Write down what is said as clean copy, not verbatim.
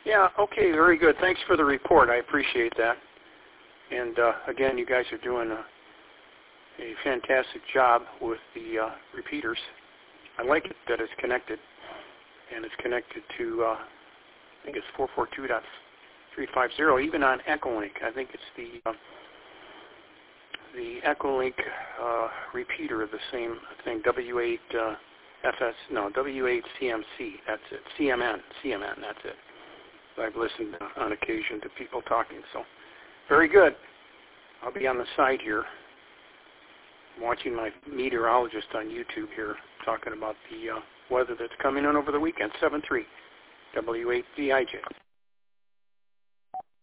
Yeah, okay, very good. Thanks for the report. I appreciate that. And again, you guys are doing a fantastic job with the repeaters. I like it that it's connected, and it's connected to, I think it's 442.350, even on Echolink. I think it's the Echolink repeater of the same thing, W8CMC, that's it, CMN, that's it. I've listened on occasion to people talking, so very good. I'll be on the side here. I'm watching my meteorologist on YouTube here talking about the weather that's coming in over the weekend, 7-3, W8VIJ.